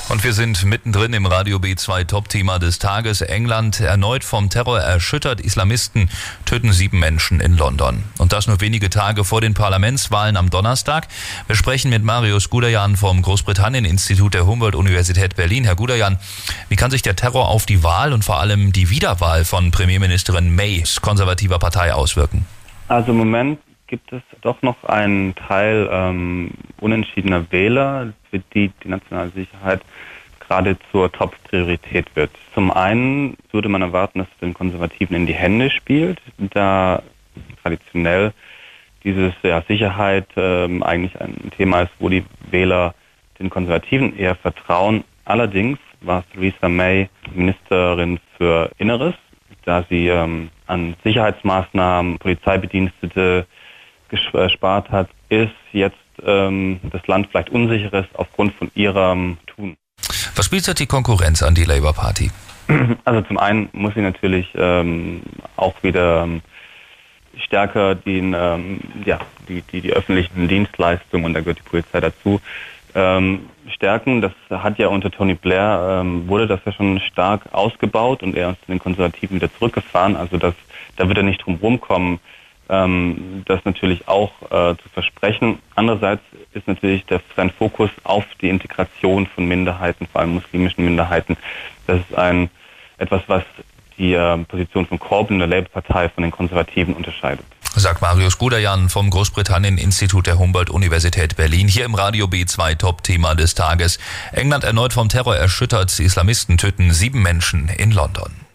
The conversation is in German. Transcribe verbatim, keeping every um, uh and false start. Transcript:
Und wir sind mittendrin im Radio B zwei Top-Thema des Tages. England erneut vom Terror erschüttert. Islamisten töten sieben Menschen in London. Und das nur wenige Tage vor den Parlamentswahlen am Donnerstag. Wir sprechen mit Marius Gudayan vom Großbritannien-Institut der Humboldt-Universität Berlin. Herr Gudayan, wie kann sich der Terror auf die Wahl und vor allem die Wiederwahl von Premierministerin Mays konservativer Partei auswirken? Also im Moment gibt es doch noch einen Teil ähm, unentschiedener Wähler, für die die nationale Sicherheit gerade zur Top-Priorität wird. Zum einen würde man erwarten, dass es den Konservativen in die Hände spielt, da traditionell dieses ja, Sicherheit ähm, eigentlich ein Thema ist, wo die Wähler den Konservativen eher vertrauen. Allerdings war Theresa May Ministerin für Inneres, da sie ähm, an Sicherheitsmaßnahmen, Polizeibedienstete gespart hat, ist jetzt ähm, das Land vielleicht unsicheres aufgrund von ihrem Tun. Was spielt die Konkurrenz an die Labour Party? Also zum einen muss sie natürlich ähm, auch wieder ähm, stärker den, ähm, ja, die, die, die öffentlichen Dienstleistungen, und da gehört die Polizei dazu, ähm, stärken. Das hat ja unter Tony Blair, ähm, wurde das ja schon stark ausgebaut und er ist den Konservativen wieder zurückgefahren. Also das, da wird er nicht drum rumkommen, ähm, das natürlich auch äh, zu versprechen. Andererseits ist natürlich der sein Fokus auf die Integration von Minderheiten, vor allem muslimischen Minderheiten. Das ist ein etwas, was die äh, Position von Corbyn, der Labour-Partei, von den Konservativen unterscheidet. Sagt Marius Gudayan vom Großbritannien-Institut der Humboldt-Universität Berlin. Hier im Radio B zwei Top-Thema des Tages. England erneut vom Terror erschüttert. Islamisten töten sieben Menschen in London.